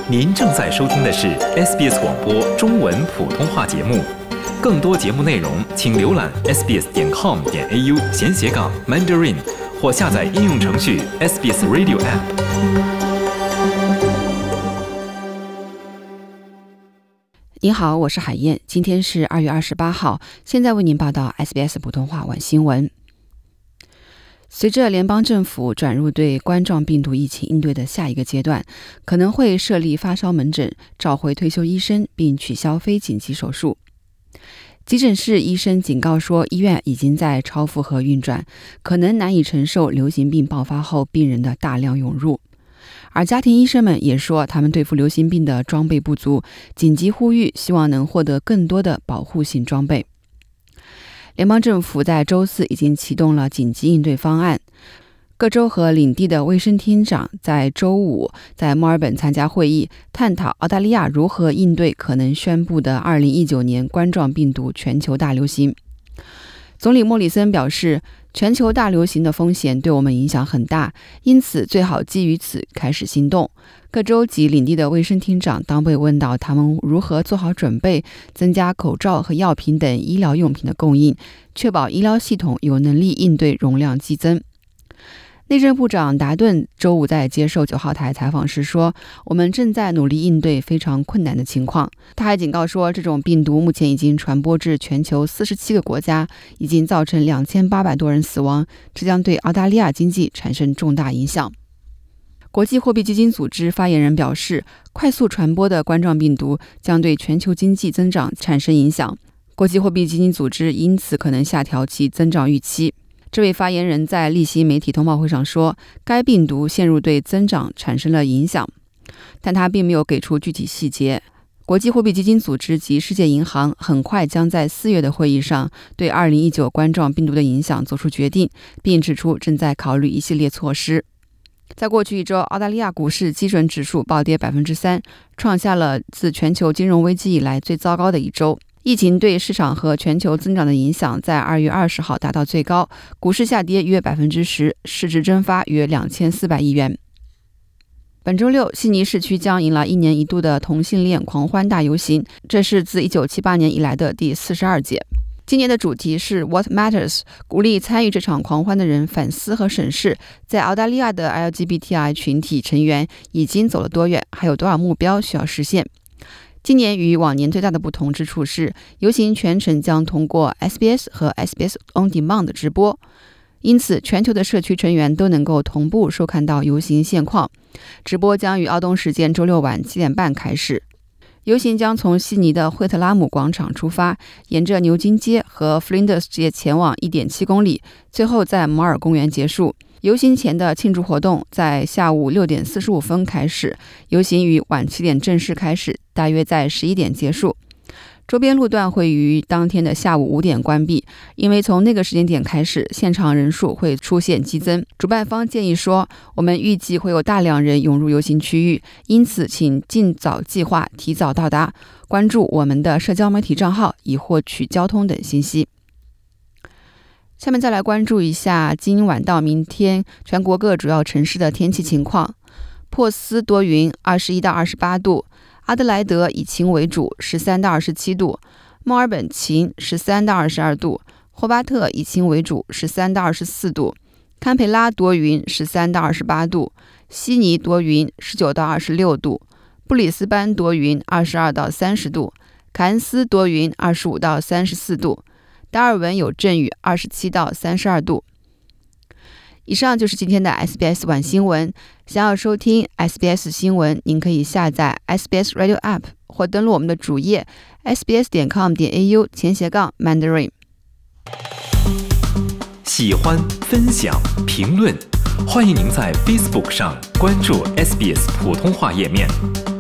您正在收听的是 SBS 广播中文普通话节目。更多节目内容，请浏览 sbs.com.au/Mandarin 或下载应用程序 SBS Radio App。 您好，我是海燕，今天是2月28号，现在为您报道 SBS 普通话晚新闻。随着联邦政府转入对冠状病毒疫情应对的下一个阶段，可能会设立发烧门诊，召回退休医生，并取消非紧急手术。急诊室医生警告说，医院已经在超负荷运转，可能难以承受流行病爆发后病人的大量涌入。而家庭医生们也说，他们对付流行病的装备不足，紧急呼吁希望能获得更多的保护性装备。联邦政府在周四已经启动了紧急应对方案，各州和领地的卫生厅长在周五在墨尔本参加会议，探讨澳大利亚如何应对可能宣布的2019年冠状病毒全球大流行。总理莫里森表示，全球大流行的风险对我们影响很大，因此最好基于此开始行动。各州及领地的卫生厅长当被问到他们如何做好准备，增加口罩和药品等医疗用品的供应，确保医疗系统有能力应对容量激增。内政部长达顿周五在接受9号台采访时说，我们正在努力应对非常困难的情况。他还警告说，这种病毒目前已经传播至全球47个国家，已经造成2800多人死亡，这将对澳大利亚经济产生重大影响。国际货币基金组织发言人表示，快速传播的冠状病毒将对全球经济增长产生影响，国际货币基金组织因此可能下调其增长预期。这位发言人在例行媒体通报会上说，该病毒陷入对增长产生了影响，但他并没有给出具体细节。国际货币基金组织及世界银行很快将在4月的会议上对2019冠状病毒的影响做出决定，并指出正在考虑一系列措施。在过去一周，澳大利亚股市基准指数暴跌 3%， 创下了自全球金融危机以来最糟糕的一周。疫情对市场和全球增长的影响在2月20号达到最高，股市下跌约 10%， 市值蒸发约2400亿元。本周六，悉尼市区将迎来1年1度的同性恋狂欢大游行，这是自1978年以来的第42届。今年的主题是 What Matters， 鼓励参与这场狂欢的人反思和审视，在澳大利亚的 LGBTI 群体成员已经走了多远，还有多少目标需要实现。今年与往年最大的不同之处是，游行全程将通过 SBS 和 SBS On Demand 的直播，因此全球的社区成员都能够同步收看到游行现况。直播将于澳东时间周六晚7点半开始。游行将从悉尼的惠特拉姆广场出发，沿着牛津街和 Flinders 街前往 1.7 公里，最后在摩尔公园结束。游行前的庆祝活动在下午6点45分开始，游行于晚7点正式开始，大约在11点结束。周边路段会于当天的下午5点关闭，因为从那个时间点开始，现场人数会出现激增。主办方建议说，我们预计会有大量人涌入游行区域，因此请尽早计划，提早到达，关注我们的社交媒体账号以获取交通等信息。下面再来关注一下今晚到明天全国各主要城市的天气情况。珀斯多云，21到28度；阿德莱德以晴为主，13到27度；墨尔本晴，13到22度；霍巴特以晴为主，13到24度；堪培拉多云，13到28度；悉尼多云，19到26度；布里斯班多云，22到30度；凯恩斯多云，25到34度；达尔文有阵雨，27到32度。以上就是今天的 SBS 晚新闻。想要收听 SBS 新闻，您可以下载 SBS Radio App 或登录我们的主页 sbs.com.au/Mandarin。 喜欢、分享、评论，欢迎您在 Facebook 上关注 SBS 普通话页面。